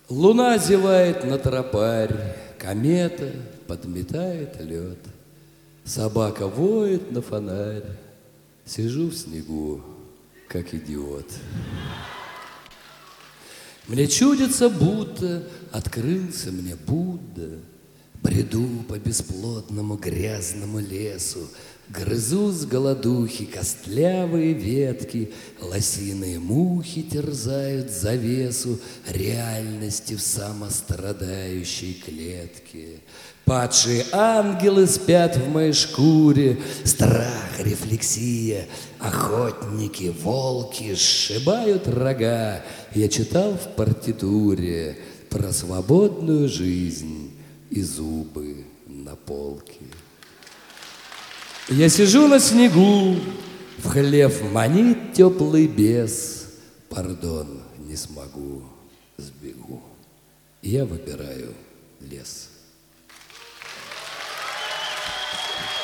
Луна зевает на тропарь, комета подметает лед. Собака воет на фонарь, сижу в снегу, как идиот. Мне чудится, будто открылся мне Будда. Бреду по бесплотному грязному лесу, грызу с голодухи костлявые ветки, лосиные мухи терзают завесу реальности в самострадающей клетке. Падшие ангелы спят в моей шкуре, страх, рефлексия, охотники, волки сшибают рога. Я читал в партитуре про свободную жизнь и зубы на полке. Я сижу на снегу, в хлев манит теплый бес. Пардон, не смогу, сбегу. Я выбираю лес.